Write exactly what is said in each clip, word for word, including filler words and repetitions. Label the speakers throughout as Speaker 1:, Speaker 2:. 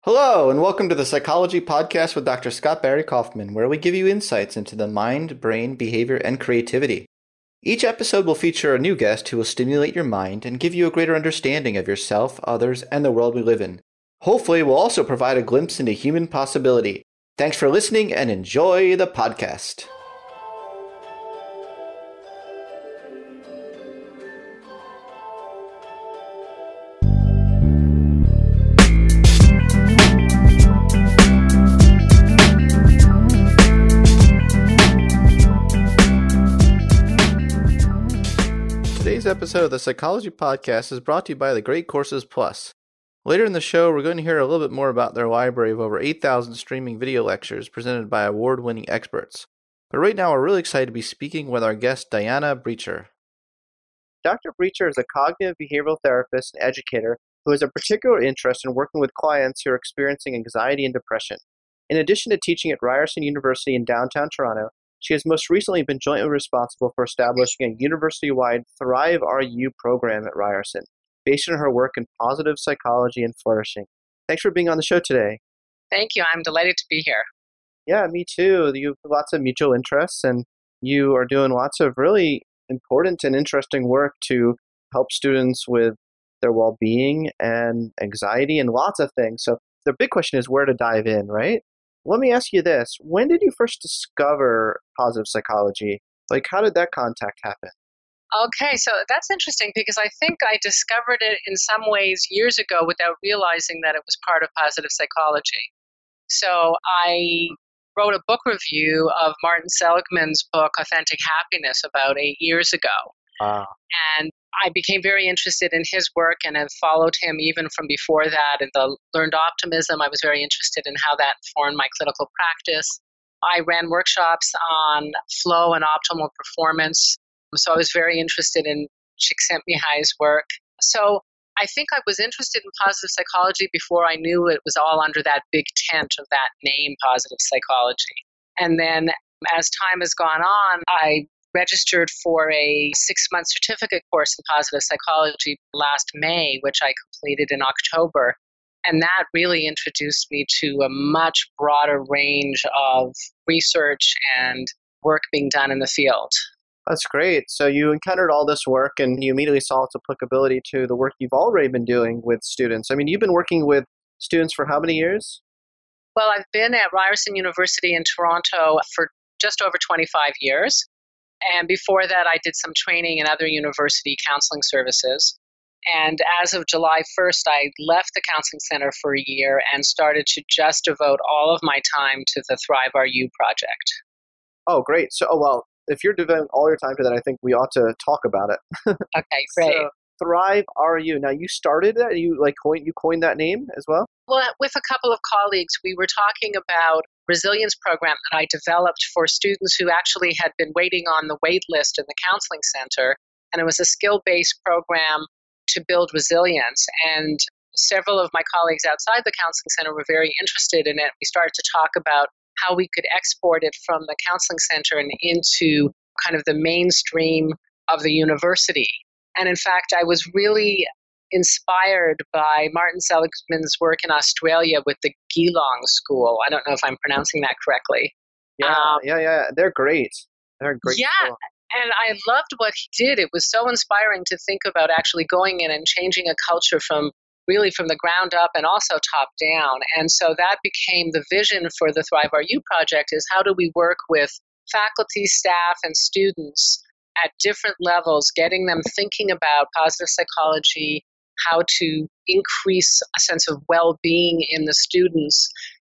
Speaker 1: Hello, and welcome to the Psychology Podcast with Doctor Scott Barry Kaufman, where we give you insights into the mind, brain, behavior, and creativity. Each episode will feature a new guest who will stimulate your mind and give you a greater understanding of yourself, others, and the world we live in. Hopefully, we'll also provide a glimpse into human possibility. Thanks for listening and enjoy the podcast. Today's episode of the Psychology Podcast is brought to you by the Great Courses Plus. Later in the show, we're going to hear a little bit more about their library of over eight thousand streaming video lectures presented by award-winning experts. But right now, we're really excited to be speaking with our guest, Diana Breacher. Doctor Breacher is a cognitive behavioral therapist and educator who has a particular interest in working with clients who are experiencing anxiety and depression. In addition to teaching at Ryerson University in downtown Toronto, she has most recently been jointly responsible for establishing a university-wide Thrive R U program at Ryerson, based on her work in positive psychology and flourishing. Thanks for being on the show today.
Speaker 2: Thank you. I'm delighted to be here.
Speaker 1: Yeah, me too. You have lots of mutual interests, and you are doing lots of really important and interesting work to help students with their well-being and anxiety and lots of things. So the big question is where to dive in, right? Let me ask you this. When did you first discover positive psychology? Like, how did that contact happen?
Speaker 2: Okay, so that's interesting because I think I discovered it in some ways years ago without realizing that it was part of positive psychology. So I wrote a book review of Martin Seligman's book, Authentic Happiness, about eight years ago.
Speaker 1: Wow.
Speaker 2: And I became very interested in his work and have followed him even from before that. In the Learned Optimism, I was very interested in how that informed my clinical practice. I ran workshops on flow and optimal performance. So I was very interested in Csikszentmihalyi's work. So I think I was interested in positive psychology before I knew it was all under that big tent of that name, positive psychology. And then as time has gone on, I registered for a six-month certificate course in positive psychology last May, which I completed in October. And that really introduced me to a much broader range of research and work being done in the field.
Speaker 1: That's great. So you encountered all this work and you immediately saw its applicability to the work you've already been doing with students. I mean, you've been working with students for how many years?
Speaker 2: Well, I've been at Ryerson University in Toronto for just over twenty-five years. And before that, I did some training in other university counseling services. And as of July first, I left the counseling center for a year and started to just devote all of my time to the Thrive R U project.
Speaker 1: Oh, great. So, oh, well, if you're devoting all your time to that, I think we ought to talk about it.
Speaker 2: Okay, great.
Speaker 1: So, Thrive R U. Now, you started that? You like coined you coined that name as well?
Speaker 2: Well, with a couple of colleagues, we were talking about resilience program that I developed for students who actually had been waiting on the wait list in the counseling center. And it was a skill-based program to build resilience. And several of my colleagues outside the counseling center were very interested in it. We started to talk about how we could export it from the counseling center and into kind of the mainstream of the university. And in fact, I was really inspired by Martin Seligman's work in Australia with the Geelong School. I don't know if I'm pronouncing that correctly.
Speaker 1: Yeah, um, yeah, yeah. They're great. They're great.
Speaker 2: Yeah, school. And I loved what he did. It was so inspiring to think about actually going in and changing a culture from really from the ground up and also top down. And so that became the vision for the Thrive R U project is how do we work with faculty, staff, and students at different levels, getting them thinking about positive psychology, how to increase a sense of well-being in the students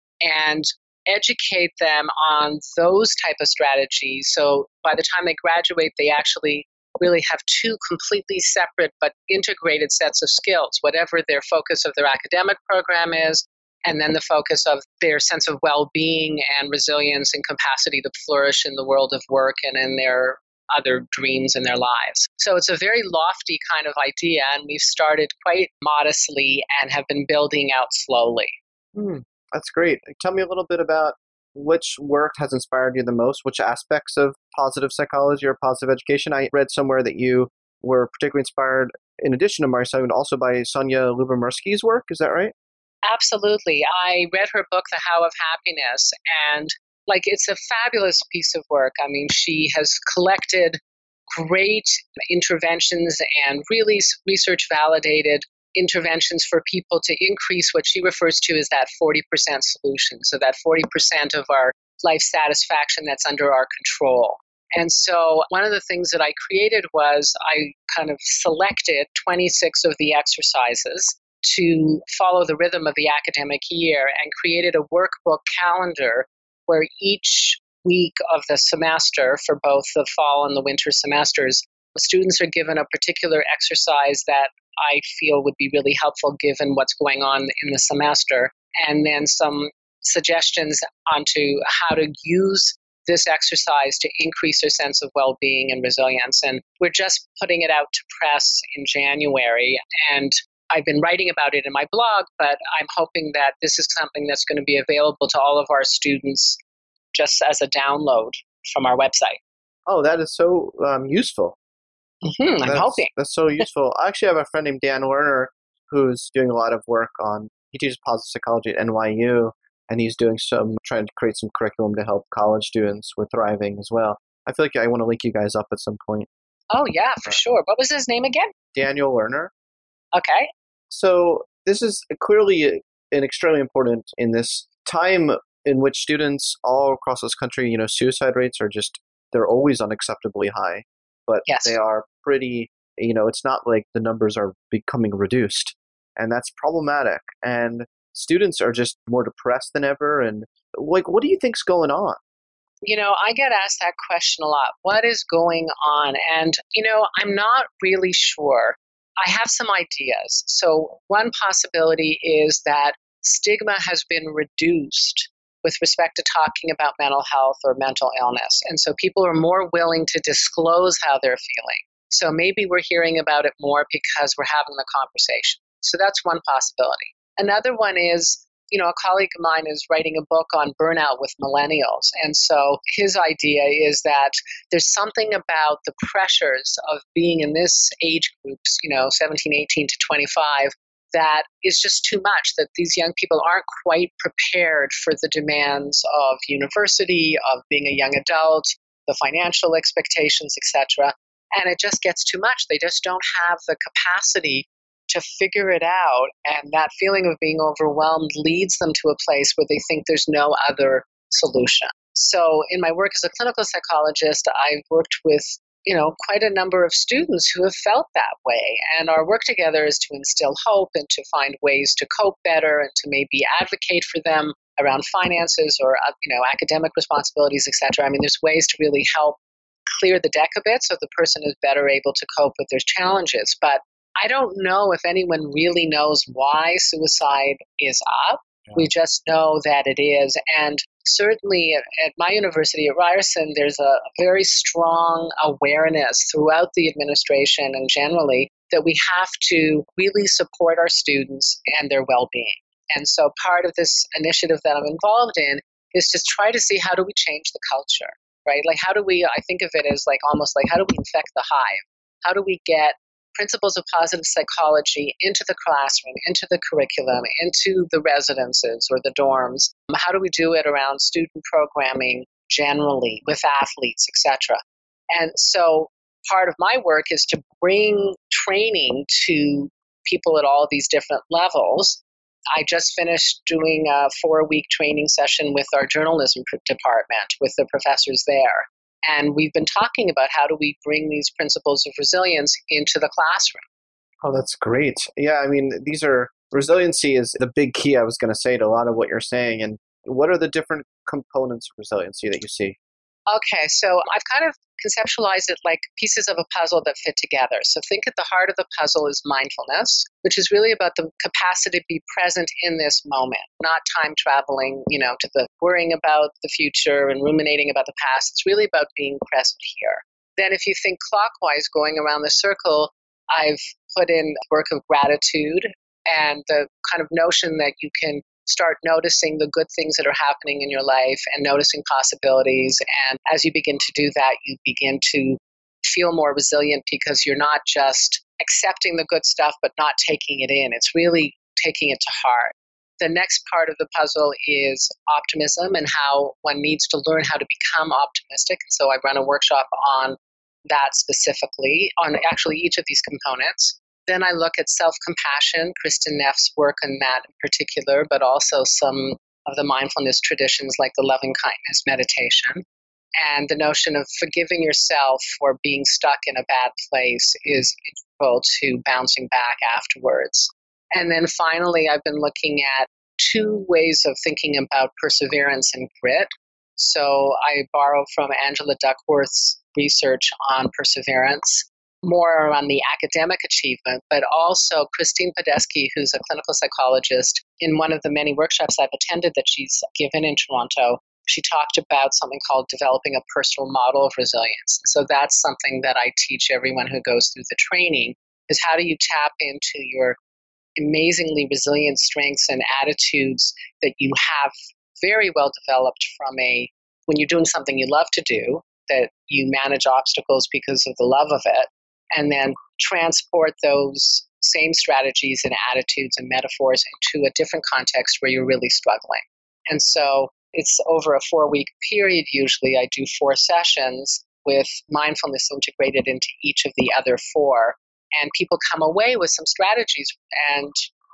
Speaker 2: and educate them on those type of strategies. So by the time they graduate, they actually really have two completely separate but integrated sets of skills, whatever their focus of their academic program is, and then the focus of their sense of well-being and resilience and capacity to flourish in the world of work and in their other dreams in their lives. So it's a very lofty kind of idea, and we've started quite modestly and have been building out slowly.
Speaker 1: Hmm, that's great. Tell me a little bit about which work has inspired you the most, which aspects of positive psychology or positive education. I read somewhere that you were particularly inspired, in addition to Marty Seligman, also by Sonia Lyubomirsky's work. Is that right?
Speaker 2: Absolutely. I read her book, The How of Happiness, and like it's a fabulous piece of work. I mean, she has collected great interventions and really research validated interventions for people to increase what she refers to as that forty percent solution. So that forty percent of our life satisfaction that's under our control. And so one of the things that I created was I kind of selected twenty-six of the exercises to follow the rhythm of the academic year and created a workbook calendar where each week of the semester for both the fall and the winter semesters, the students are given a particular exercise that I feel would be really helpful given what's going on in the semester, and then some suggestions onto how to use this exercise to increase their sense of well-being and resilience. And we're just putting it out to press in January, and I've been writing about it in my blog, but I'm hoping that this is something that's going to be available to all of our students just as a download from our website.
Speaker 1: Oh, that is so um, useful.
Speaker 2: Mm-hmm, I'm
Speaker 1: that's,
Speaker 2: hoping.
Speaker 1: That's so useful. I actually have a friend named Dan Werner who's doing a lot of work on, he teaches positive psychology at N Y U, and he's doing some, trying to create some curriculum to help college students with thriving as well. I feel like I want to link you guys up at some point.
Speaker 2: Oh, yeah, for sure. What was his name again?
Speaker 1: Daniel Werner.
Speaker 2: Okay.
Speaker 1: So this is clearly an extremely important in this time in which students all across this country, you know, suicide rates are just, they're always unacceptably high, but
Speaker 2: yes.
Speaker 1: they are pretty, you know, it's not like the numbers are becoming reduced, and that's problematic. And students are just more depressed than ever. And like, what do you think's going on?
Speaker 2: You know, I get asked that question a lot. What is going on? And, you know, I'm not really sure. I have some ideas. So one possibility is that stigma has been reduced with respect to talking about mental health or mental illness. And so people are more willing to disclose how they're feeling. So maybe we're hearing about it more because we're having the conversation. So that's one possibility. Another one is, you know, a colleague of mine is writing a book on burnout with millennials. And so his idea is that there's something about the pressures of being in this age groups, you know, seventeen, eighteen to twenty-five, that is just too much, that these young people aren't quite prepared for the demands of university, of being a young adult, the financial expectations, et cetera. And it just gets too much. They just don't have the capacity to figure it out. And that feeling of being overwhelmed leads them to a place where they think there's no other solution. So in my work as a clinical psychologist, I've worked with, you know, quite a number of students who have felt that way. And our work together is to instill hope and to find ways to cope better and to maybe advocate for them around finances or, you know, academic responsibilities, et cetera. I mean, there's ways to really help clear the deck a bit so the person is better able to cope with their challenges. But I don't know if anyone really knows why suicide is up. Yeah. We just know that it is. And certainly at, at my university at Ryerson, there's a very strong awareness throughout the administration and generally that we have to really support our students and their well-being. And so part of this initiative that I'm involved in is to try to see how do we change the culture, right? Like how do we, I think of it as like almost like how do we infect the hive? How do we get principles of positive psychology into the classroom, into the curriculum, into the residences or the dorms? How do we do it around student programming generally with athletes, et cetera? And so part of my work is to bring training to people at all these different levels. I just finished doing a four-week training session with our journalism department, with the professors there. And we've been talking about how do we bring these principles of resilience into the classroom.
Speaker 1: Oh, that's great. Yeah, I mean, these are, resiliency is the big key, I was going to say, to a lot of what you're saying. And what are the different components of resiliency that you see?
Speaker 2: Okay, so I've kind of conceptualized it like pieces of a puzzle that fit together. So think at the heart of the puzzle is mindfulness, which is really about the capacity to be present in this moment, not time traveling, you know, to the worrying about the future and ruminating about the past. It's really about being present here. Then if you think clockwise, going around the circle, I've put in work of gratitude and the kind of notion that you can start noticing the good things that are happening in your life and noticing possibilities. And as you begin to do that, you begin to feel more resilient because you're not just accepting the good stuff, but not taking it in. It's really taking it to heart. the next part of the puzzle is optimism and how one needs to learn how to become optimistic. So I run a workshop on that specifically, on actually each of these components. Then I look at self-compassion, Kristin Neff's work on that in particular, but also some of the mindfulness traditions like the loving kindness meditation. And the notion of forgiving yourself for being stuck in a bad place is integral to bouncing back afterwards. And then finally, I've been looking at two ways of thinking about perseverance and grit. So I borrow from Angela Duckworth's research on perseverance, more around the academic achievement, but also Christine Podesky, who's a clinical psychologist, in one of the many workshops I've attended that she's given in Toronto, she talked about something called developing a personal model of resilience. So that's something that I teach everyone who goes through the training, is how do you tap into your amazingly resilient strengths and attitudes that you have very well developed from a, when you're doing something you love to do, that you manage obstacles because of the love of it, and then transport those same strategies and attitudes and metaphors into a different context where you're really struggling. And so it's over a four-week period usually. I do four sessions with mindfulness integrated into each of the other four. And people come away with some strategies and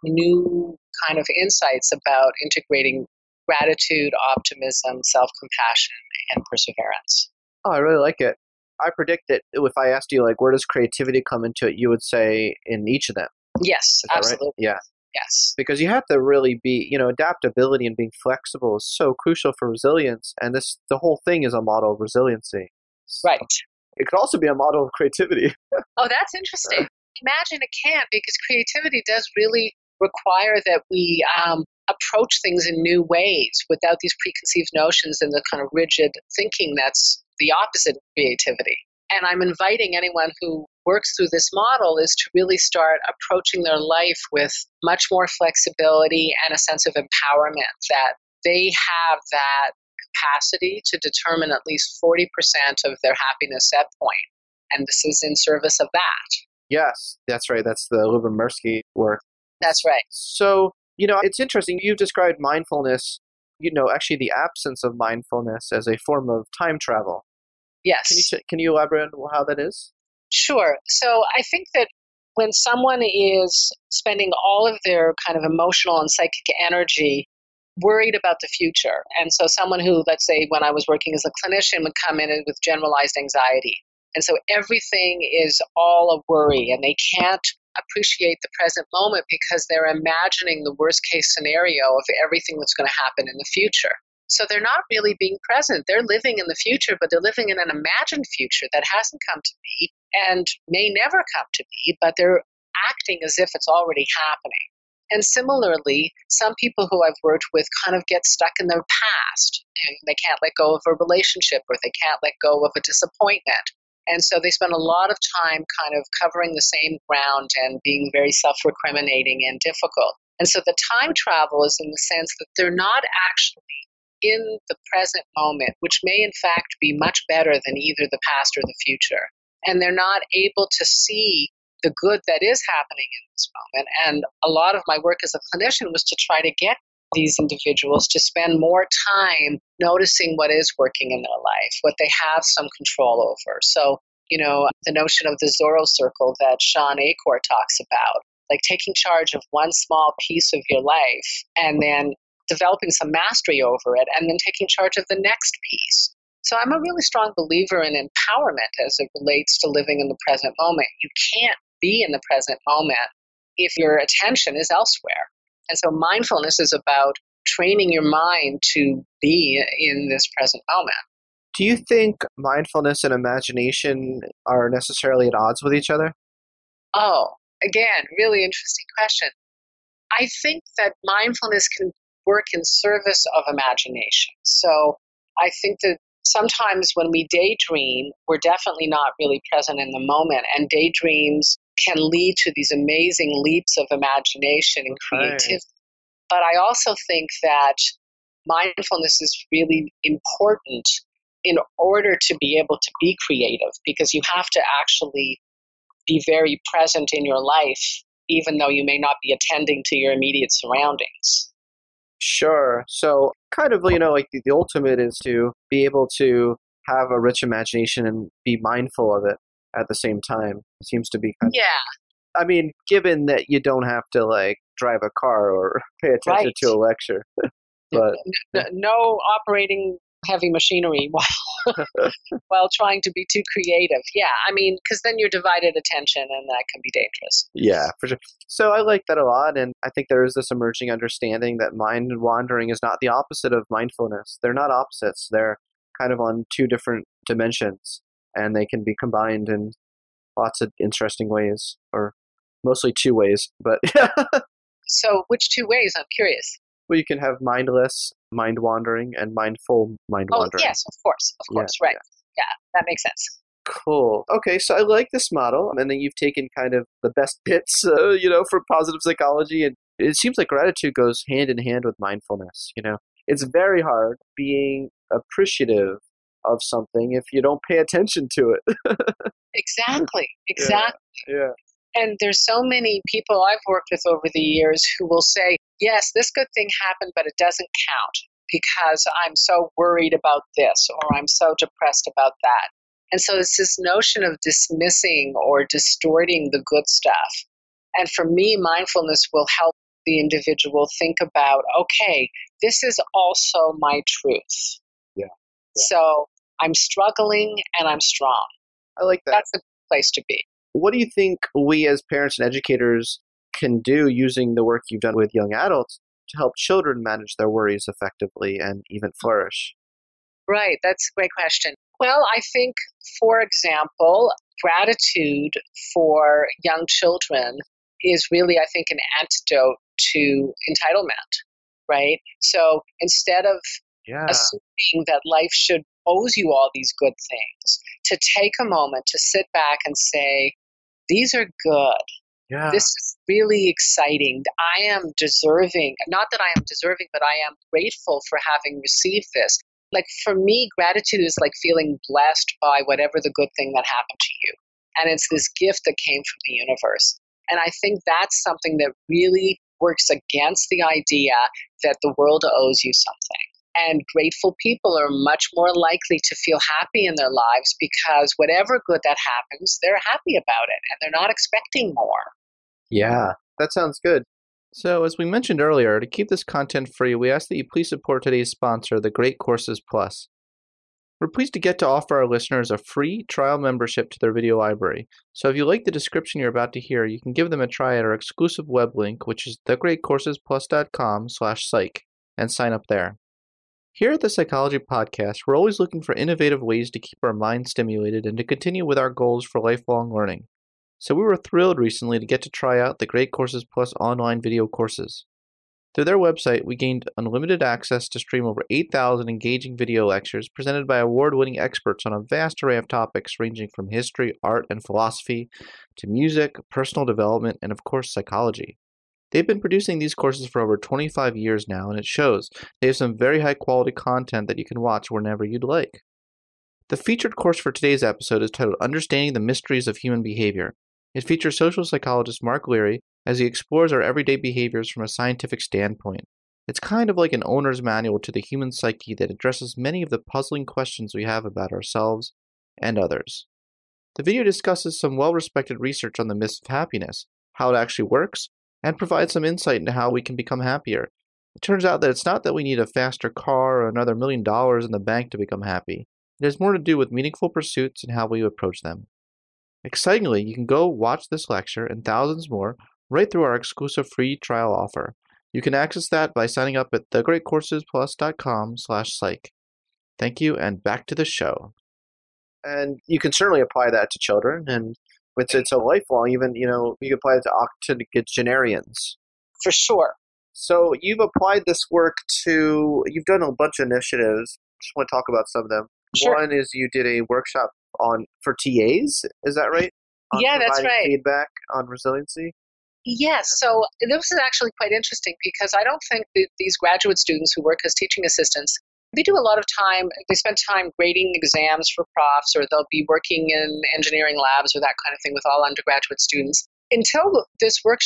Speaker 2: new kind of insights about integrating gratitude, optimism, self-compassion, and perseverance.
Speaker 1: Oh, I really like it. I predict that if I asked you, like, where does creativity come into it, you would say in each of them.
Speaker 2: Yes, absolutely.
Speaker 1: Right? Yeah.
Speaker 2: Yes.
Speaker 1: Because you have to really be, you know, adaptability and being flexible is so crucial for resilience. And this, the whole thing is a model of resiliency. So
Speaker 2: right.
Speaker 1: It could also be a model of creativity.
Speaker 2: Oh, that's interesting. Imagine it can, because creativity does really require that we um, approach things in new ways without these preconceived notions and the kind of rigid thinking that's the opposite of creativity. And I'm inviting anyone who works through this model is to really start approaching their life with much more flexibility and a sense of empowerment, that they have that capacity to determine at least forty percent of their happiness set point. And this is in service of that.
Speaker 1: Yes, that's right. That's the Lyubomirsky work.
Speaker 2: That's right.
Speaker 1: So, you know, it's interesting. You've described mindfulness, you know, actually the absence of mindfulness as a form of time travel.
Speaker 2: Yes.
Speaker 1: Can you, can you elaborate on how that is?
Speaker 2: Sure. So I think that when someone is spending all of their kind of emotional and psychic energy worried about the future, and so someone who, let's say, when I was working as a clinician, would come in with generalized anxiety. And so everything is all a worry, and they can't appreciate the present moment because they're imagining the worst case scenario of everything that's going to happen in the future. So they're not really being present. They're living in the future, but they're living in an imagined future that hasn't come to be and may never come to be, but they're acting as if it's already happening. And similarly, some people who I've worked with kind of get stuck in their past, and they can't let go of a relationship, or they can't let go of a disappointment. And so they spend a lot of time kind of covering the same ground and being very self-recriminating and difficult. And so the time travel is in the sense that they're not actually in the present moment, which may in fact be much better than either the past or the future. And they're not able to see the good that is happening in this moment. And a lot of my work as a clinician was to try to get these individuals to spend more time noticing what is working in their life, what they have some control over. So, you know, the notion of the Zorro circle that Sean Achor talks about, like taking charge of one small piece of your life and then developing some mastery over it, and then taking charge of the next piece. So I'm a really strong believer in empowerment as it relates to living in the present moment. You can't be in the present moment if your attention is elsewhere. And so mindfulness is about training your mind to be in this present moment.
Speaker 1: Do you think mindfulness and imagination are necessarily at odds with each other?
Speaker 2: Oh, again, really interesting question. I think that mindfulness can work in service of imagination. So I think that sometimes when we daydream, we're definitely not really present in the moment, and daydreams can lead to these amazing leaps of imagination and creativity. Right. But I also think that mindfulness is really important in order to be able to be creative, because you have to actually be very present in your life, even though you may not be attending to your immediate surroundings.
Speaker 3: Sure. So kind of, you know, like the, the ultimate is to be able to have a rich imagination and be mindful of it at the same time. It seems to be kind of,
Speaker 2: Yeah,
Speaker 3: I mean, given that you don't have to like drive a car or pay attention
Speaker 2: right.
Speaker 3: to a lecture, but
Speaker 2: N- no operating heavy machinery while while trying to be too creative. Yeah, I mean, because then you're divided attention, and that can be dangerous.
Speaker 3: yeah, for sure. So I like that a lot, and I think there is this emerging understanding that mind wandering is not the opposite of mindfulness. They're not opposites. They're kind of on two different dimensions, and they can be combined in lots of interesting ways, or mostly two ways. But
Speaker 2: So, which two ways? I'm curious.
Speaker 3: well, you can have mindless mind wandering and mindful mind
Speaker 2: Oh,
Speaker 3: wandering.
Speaker 2: yes, of course, of
Speaker 3: Yeah,
Speaker 2: course, right.
Speaker 3: yeah.
Speaker 2: Yeah, that makes sense.
Speaker 3: Cool. Okay, so I like this model, and then you've taken kind of the best bits, uh, you know, from positive psychology, and it seems like gratitude goes hand in hand with mindfulness. You know, it's very hard being appreciative of something if you don't pay attention to it.
Speaker 2: Exactly,
Speaker 3: Yeah,
Speaker 2: exactly.
Speaker 3: yeah,
Speaker 2: And there's so many people I've worked with over the years who will say, yes, this good thing happened, but it doesn't count because I'm so worried about this or I'm so depressed about that. And so it's this notion of dismissing or distorting the good stuff. And for me, mindfulness will help the individual think about, okay, this is also my truth.
Speaker 3: yeah.
Speaker 2: So I'm struggling and I'm strong.
Speaker 3: I like that.
Speaker 2: That's the place to be.
Speaker 3: What do you think we as parents and educators can do using the work you've done with young adults to help children manage their worries effectively and even flourish?
Speaker 2: Right, that's a great question. Well, I think, for example, gratitude for young children is really, I think, an antidote to entitlement, right? So instead of
Speaker 3: Yeah,
Speaker 2: assuming that life should owes you all these good things, to take a moment to sit back and say, these are good.
Speaker 3: yeah,
Speaker 2: This is really exciting. I am deserving, not that I am deserving, but I am grateful for having received this. Like for me, gratitude is like feeling blessed by whatever the good thing that happened to you. And it's this gift that came from the universe. And I think that's something that really works against the idea that the world owes you something. And grateful people are much more likely to feel happy in their lives because whatever good that happens, they're happy about it and they're not expecting more.
Speaker 3: yeah. That sounds good.
Speaker 1: So, as we mentioned earlier, to keep this content free, we ask that you please support today's sponsor, the Great Courses Plus. We're pleased to get to offer our listeners a free trial membership to their video library. So if you like the description you're about to hear, you can give them a try at our exclusive web link, which is thegreatcoursesplus.com slash psych, and sign up there. Here at the Psychology Podcast, we're always looking for innovative ways to keep our minds stimulated and to continue with our goals for lifelong learning. So we were thrilled recently to get to try out the Great Courses Plus online video courses. Through their website, we gained unlimited access to stream over eight thousand engaging video lectures presented by award-winning experts on a vast array of topics ranging from history, art, and philosophy to music, personal development, and of course, psychology. They've been producing these courses for over twenty-five years now, and it shows. They have some very high-quality content that you can watch whenever you'd like. The featured course for today's episode is titled Understanding the Mysteries of Human Behavior. It features social psychologist Mark Leary as he explores our everyday behaviors from a scientific standpoint. It's kind of like an owner's manual to the human psyche that addresses many of the puzzling questions we have about ourselves and others. The video discusses some well-respected research on the myths of happiness, how it actually works, and provides some insight into how we can become happier. It turns out that it's not that we need a faster car or another million dollars in the bank to become happy. It has more to do with meaningful pursuits and how we approach them. Excitingly, you can go watch this lecture and thousands more right through our exclusive free trial offer. You can access that by signing up at thegreatcoursesplus.com slash psych. Thank you, and back to the show.
Speaker 3: And you can certainly apply that to children, and it's it's a lifelong. Even you know you can apply it to octogenarians.
Speaker 2: For sure.
Speaker 3: So you've applied this work to. You've done a bunch of initiatives. Just want to talk about some of them.
Speaker 2: Sure.
Speaker 3: One is you did a workshop on for T As. Is that right? On
Speaker 2: Yeah, that's
Speaker 3: providing
Speaker 2: right.
Speaker 3: Feedback on resiliency.
Speaker 2: Yes, so this is actually quite interesting because I don't think that these graduate students who work as teaching assistants, they do a lot of time, they spend time grading exams for profs, or they'll be working in engineering labs or that kind of thing with all undergraduate students. Until this workshop,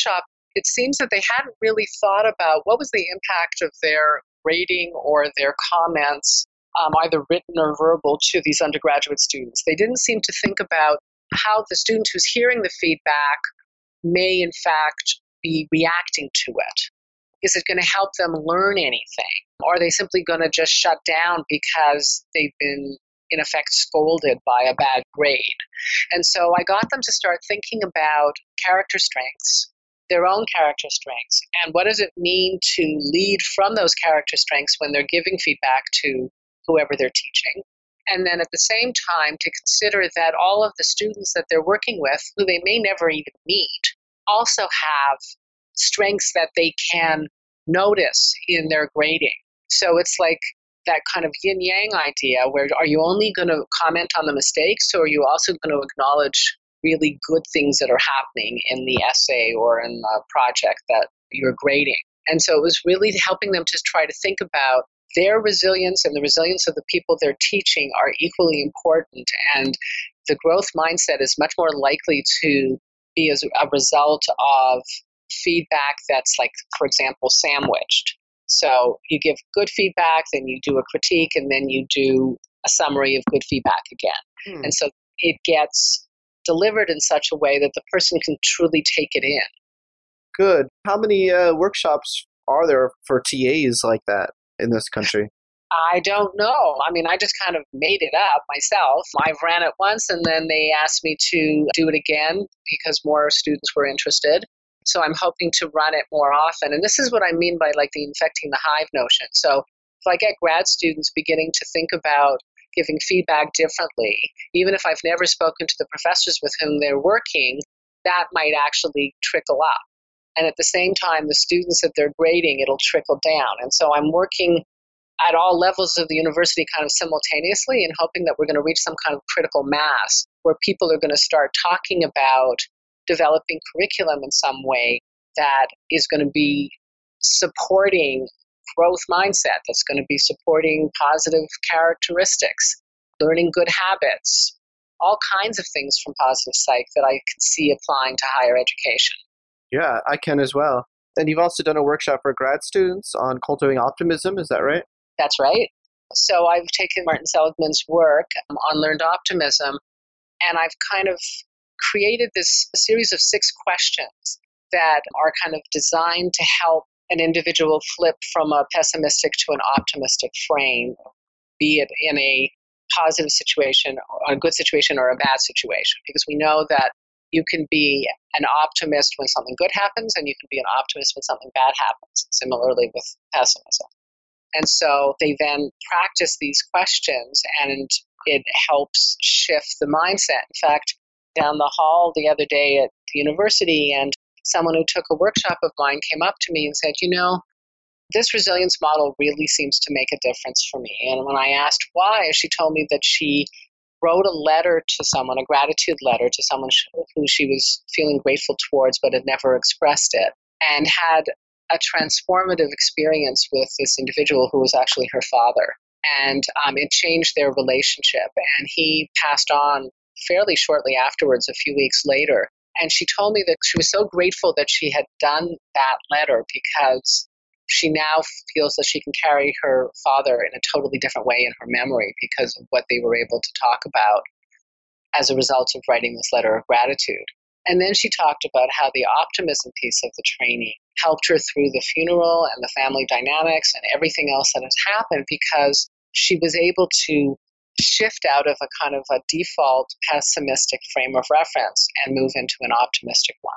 Speaker 2: it seems that they hadn't really thought about what was the impact of their rating or their comments, um, either written or verbal, to these undergraduate students. They didn't seem to think about how the student who's hearing the feedback may, in fact, be reacting to it. Is it going to help them learn anything? Or are they simply going to just shut down because they've been, in effect, scolded by a bad grade? And so I got them to start thinking about character strengths, their own character strengths, and what does it mean to lead from those character strengths when they're giving feedback to whoever they're teaching. And then at the same time, to consider that all of the students that they're working with, who they may never even meet, also have strengths that they can notice in their grading. So it's like that kind of yin-yang idea where are you only going to comment on the mistakes, or are you also going to acknowledge really good things that are happening in the essay or in the project that you're grading? And so it was really helping them to try to think about their resilience and the resilience of the people they're teaching are equally important. And the growth mindset is much more likely to be as a result of feedback that's, like, for example, sandwiched. So you give good feedback, then you do a critique, and then you do a summary of good feedback again. Hmm. And so it gets delivered in such a way that the person can truly take it in.
Speaker 3: Good. How many uh, workshops are there for T As like that in this country?
Speaker 2: I don't know. I mean, I just kind of made it up myself. I've ran it once, and then they asked me to do it again because more students were interested. So I'm hoping to run it more often. And this is what I mean by, like, the infecting the hive notion. So if I get grad students beginning to think about giving feedback differently, even if I've never spoken to the professors with whom they're working, that might actually trickle up. And at the same time, the students that they're grading, it'll trickle down. And so I'm working at all levels of the university kind of simultaneously and hoping that we're going to reach some kind of critical mass where people are going to start talking about developing curriculum in some way that is going to be supporting growth mindset, that's going to be supporting positive characteristics, learning good habits, all kinds of things from positive psych that I can see applying to higher education.
Speaker 3: Yeah, I can as well. And you've also done a workshop for grad students on cultivating optimism, is that right?
Speaker 2: That's right. So I've taken Martin Seligman's work on learned optimism, and I've kind of created this series of six questions that are kind of designed to help an individual flip from a pessimistic to an optimistic frame, be it in a positive situation, or a good situation, or a bad situation. Because we know that you can be an optimist when something good happens, and you can be an optimist when something bad happens, similarly with pessimism. And so they then practice these questions, and it helps shift the mindset. In fact, down the hall the other day at the university, and someone who took a workshop of mine came up to me and said, you know, this resilience model really seems to make a difference for me. And when I asked why, she told me that she wrote a letter to someone, a gratitude letter to someone who she was feeling grateful towards but had never expressed it, and had a transformative experience with this individual who was actually her father. And um, it changed their relationship. And he passed on fairly shortly afterwards, a few weeks later. And she told me that she was so grateful that she had done that letter because she now feels that she can carry her father in a totally different way in her memory because of what they were able to talk about as a result of writing this letter of gratitude. And then she talked about how the optimism piece of the training helped her through the funeral and the family dynamics and everything else that has happened because she was able to shift out of a kind of a default pessimistic frame of reference and move into an optimistic one.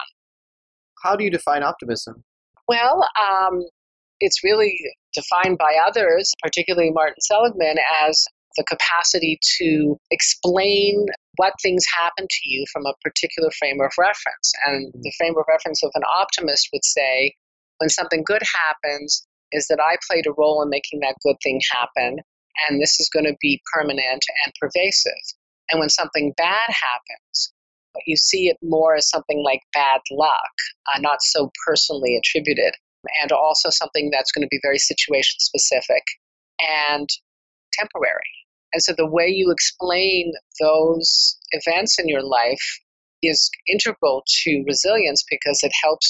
Speaker 3: How do you define optimism?
Speaker 2: Well, um, it's really defined by others, particularly Martin Seligman, as the capacity to explain what things happen to you from a particular frame of reference. And the frame of reference of an optimist would say, when something good happens, is that I played a role in making that good thing happen, and this is going to be permanent and pervasive. And when something bad happens, you see it more as something like bad luck, uh, not so personally attributed, and also something that's going to be very situation specific and temporary. And so the way you explain those events in your life is integral to resilience because it helps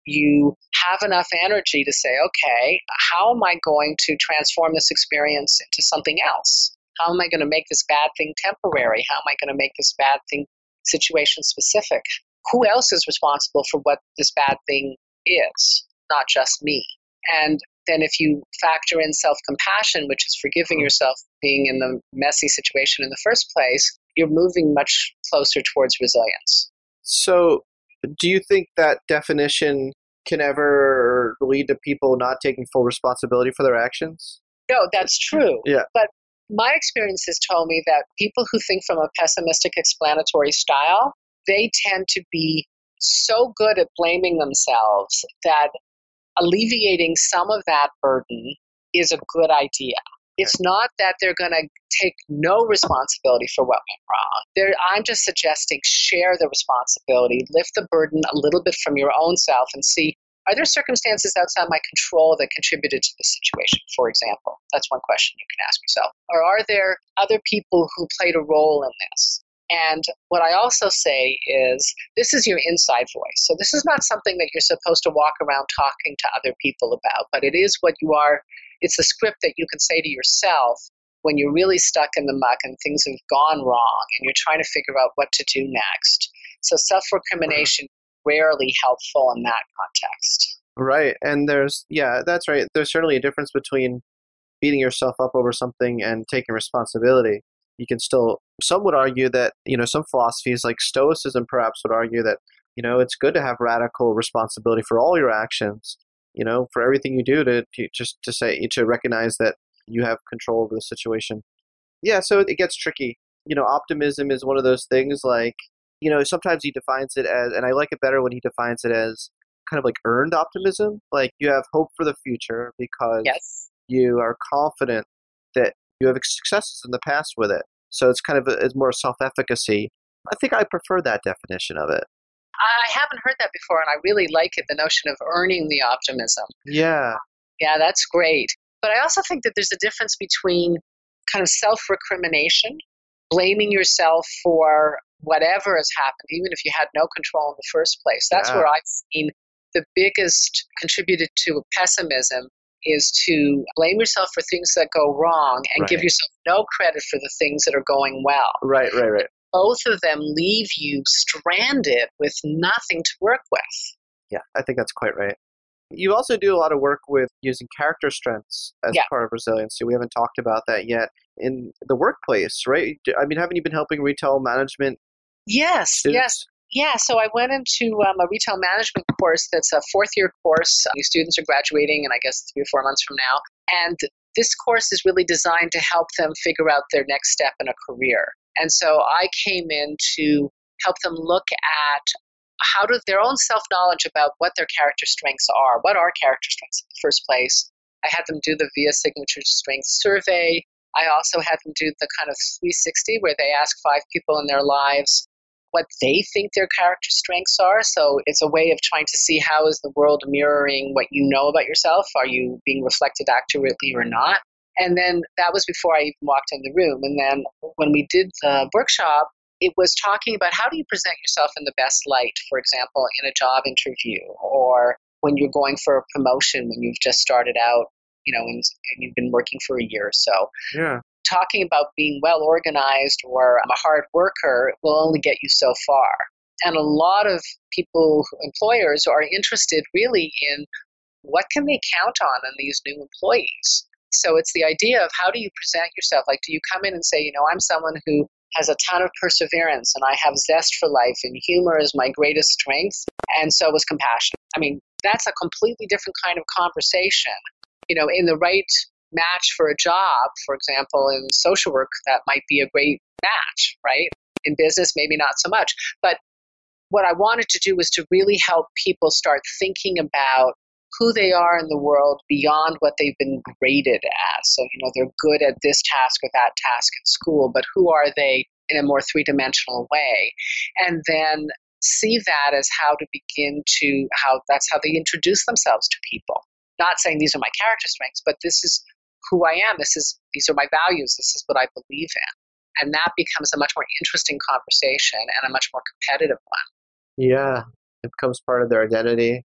Speaker 2: you have enough energy to say, okay, how am I going to transform this experience into something else? How am I going to make this bad thing temporary? How am I going to make this bad thing situation specific? Who else is responsible for what this bad thing is? Not just me. And then if you factor in self-compassion, which is forgiving yourself being in the messy situation in the first place, you're moving much closer towards resilience.
Speaker 3: So do you think that definition can ever lead to people not taking full responsibility for their actions?
Speaker 2: No, that's true.
Speaker 3: Yeah.
Speaker 2: But my experience has told me that people who think from a pessimistic explanatory style, they tend to be so good at blaming themselves that alleviating some of that burden is a good idea. It's not that they're going to take no responsibility for what went wrong. They're, I'm just suggesting share the responsibility, lift the burden a little bit from your own self and see, are there circumstances outside my control that contributed to this situation, for example? That's one question you can ask yourself. Or are there other people who played a role in this? And what I also say is, this is your inside voice. So this is not something that you're supposed to walk around talking to other people about, but it is what you are. It's the script that you can say to yourself when you're really stuck in the muck and things have gone wrong and you're trying to figure out what to do next. So self-recrimination is rarely helpful in that context.
Speaker 3: Right. And there's, yeah, that's right. There's certainly a difference between beating yourself up over something and taking responsibility. You can still, some would argue that, you know, some philosophies like Stoicism perhaps would argue that, you know, it's good to have radical responsibility for all your actions, you know, for everything you do to, to just to say, to recognize that you have control over the situation. Yeah, so it gets tricky. You know, optimism is one of those things like, you know, sometimes he defines it as, and I like it better when he defines it as kind of like earned optimism. Like you have hope for the future because
Speaker 2: yes.
Speaker 3: you are confident that you have successes in the past with it. So it's kind of a, it's more self-efficacy. I think I prefer that definition of it.
Speaker 2: I haven't heard that before, and I really like it, the notion of earning the optimism.
Speaker 3: Yeah.
Speaker 2: Yeah, that's great. But I also think that there's a difference between kind of self-recrimination, blaming yourself for whatever has happened, even if you had no control in the first place. That's
Speaker 3: yeah.
Speaker 2: where I've seen the biggest contributor to pessimism is to blame yourself for things that go wrong and
Speaker 3: right.
Speaker 2: give yourself no credit for the things that are going well.
Speaker 3: Right, right, right.
Speaker 2: Both of them leave you stranded with nothing to work with.
Speaker 3: Yeah, I think that's quite right. You also do a lot of work with using character strengths as
Speaker 2: yeah.
Speaker 3: part of resiliency. We haven't talked about that yet. In the workplace, right? I mean, haven't you been helping retail management
Speaker 2: Yes,
Speaker 3: students?
Speaker 2: yes. Yeah, so I went into um, a retail management course that's a fourth-year course. These students are graduating in, I guess, three or four months from now. And this course is really designed to help them figure out their next step in a career. And so I came in to help them look at how to their own self-knowledge about what their character strengths are. What are character strengths in the first place? I had them do the V I A Signature Strengths Survey. I also had them do the kind of three sixty where they ask five people in their lives what they think their character strengths are. So it's a way of trying to see how is the world mirroring what you know about yourself. Are you being reflected accurately or not? And then that was before I even walked in the room. And then when we did the workshop, it was talking about how do you present yourself in the best light, for example, in a job interview or when you're going for a promotion when you've just started out, you know, and, and you've been working for a year or so.
Speaker 3: Yeah.
Speaker 2: Talking about being well organized or I'm a hard worker will only get you so far. And a lot of people, employers, are interested really in what can they count on in these new employees. So it's the idea of how do you present yourself? Like, do you come in and say, you know, I'm someone who has a ton of perseverance and I have zest for life and humor is my greatest strength, and so is compassion. I mean, that's a completely different kind of conversation. You know, in the right match for a job, for example, in social work, that might be a great match, right? In business, maybe not so much. But what I wanted to do was to really help people start thinking about who they are in the world beyond what they've been graded as. So, you know, they're good at this task or that task in school, but who are they in a more three-dimensional way? And then see that as how to begin to, how that's how they introduce themselves to people. Not saying these are my character strengths, but this is who I am. This is, these are my values. This is what I believe in. And that becomes a much more interesting conversation and a much more competitive one.
Speaker 3: Yeah, it becomes part of their identity.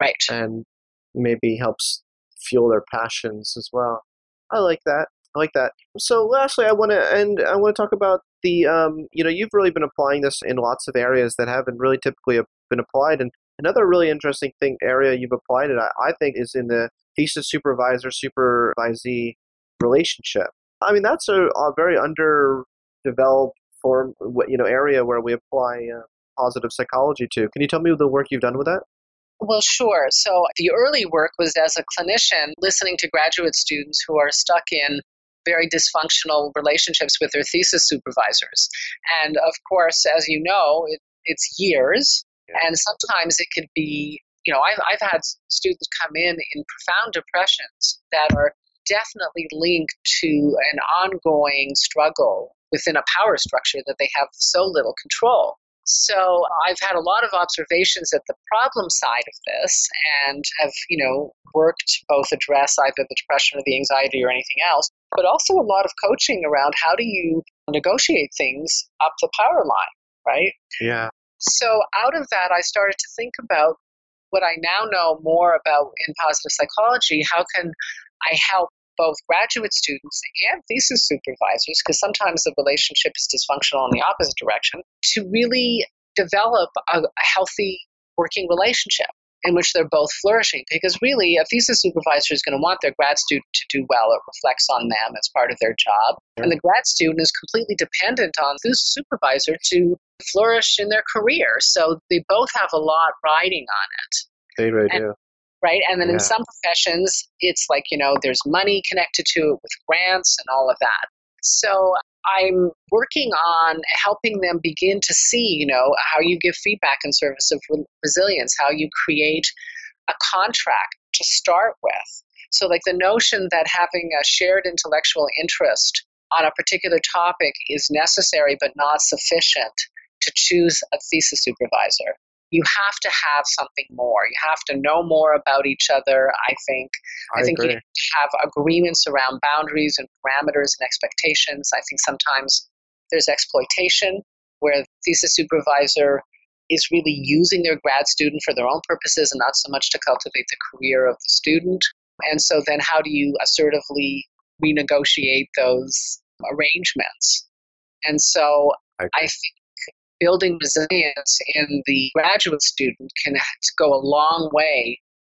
Speaker 2: Right.
Speaker 3: And maybe helps fuel their passions as well. I like that. I like that. So lastly, I want to and I want to talk about the um, you know, you've really been applying this in lots of areas that haven't really typically been applied. And another really interesting thing area you've applied it, I, I think, is in the thesis supervisor supervisee relationship. I mean, that's a, a very underdeveloped form, you know, area where we apply uh, positive psychology to. Can you tell me the work you've done with that?
Speaker 2: Well, sure. So the early work was as a clinician listening to graduate students who are stuck in very dysfunctional relationships with their thesis supervisors. And of course, as you know, it, it's years, and sometimes it could be, you know, I've, I've had students come in in profound depressions that are definitely linked to an ongoing struggle within a power structure that they have so little control. So I've had a lot of observations at the problem side of this and have, you know, worked to both address either the depression or the anxiety or anything else, but also a lot of coaching around how do you negotiate things up the power line, right?
Speaker 3: Yeah.
Speaker 2: So out of that, I started to think about what I now know more about in positive psychology. How can I help both graduate students and thesis supervisors, because sometimes the relationship is dysfunctional in the opposite direction, to really develop a, a healthy working relationship in which they're both flourishing. Because really, a thesis supervisor is going to want their grad student to do well. It reflects on them as part of their job. And the grad student is completely dependent on the supervisor to flourish in their career. So they both have a lot riding on it.
Speaker 3: They really
Speaker 2: and,
Speaker 3: do.
Speaker 2: Right. And then
Speaker 3: yeah.
Speaker 2: in some professions, it's like, you know, there's money connected to it with grants and all of that. So I'm working on helping them begin to see, you know, how you give feedback in service of re- resilience, how you create a contract to start with. So like the notion that having a shared intellectual interest on a particular topic is necessary but not sufficient to choose a thesis supervisor. You have to have something more. You have to know more about each other, I think. I, I think
Speaker 3: agree.
Speaker 2: you have agreements around boundaries and parameters and expectations. I think sometimes there's exploitation where the thesis supervisor is really using their grad student for their own purposes and not so much to cultivate the career of the student. And so then how do you assertively renegotiate those arrangements? And so I, I think building resilience in the graduate student can go a long way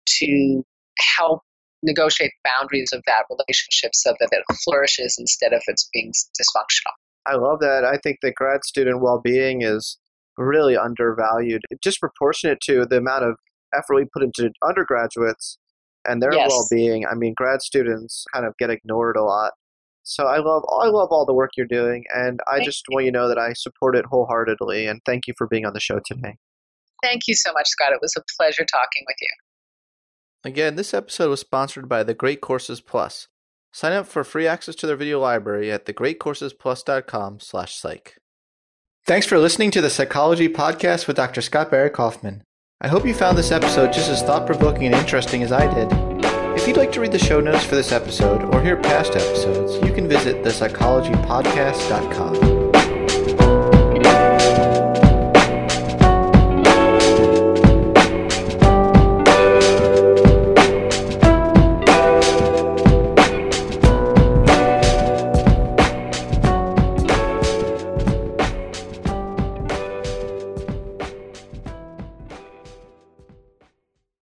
Speaker 2: to help negotiate boundaries of that relationship so that it flourishes instead of it's being dysfunctional.
Speaker 3: I love that. I think that grad student well-being is really undervalued, disproportionate to the amount of effort we put into undergraduates and their
Speaker 2: yes.
Speaker 3: well-being. I mean, grad students kind of get ignored a lot. So I love I love all the work you're doing, and I
Speaker 2: thank
Speaker 3: just
Speaker 2: you.
Speaker 3: want you to know that I support it wholeheartedly, and thank you for being on the show today.
Speaker 2: Thank you so much, Scott. It was a pleasure talking with you.
Speaker 1: Again, this episode was sponsored by The Great Courses Plus. Sign up for free access to their video library at thegreatcoursesplus.com slash psych. Thanks for listening to the Psychology Podcast with Doctor Scott Barry Kaufman. I hope you found this episode just as thought-provoking and interesting as I did. If you'd like to read the show notes for this episode or hear past episodes, you can visit the psychology podcast dot com.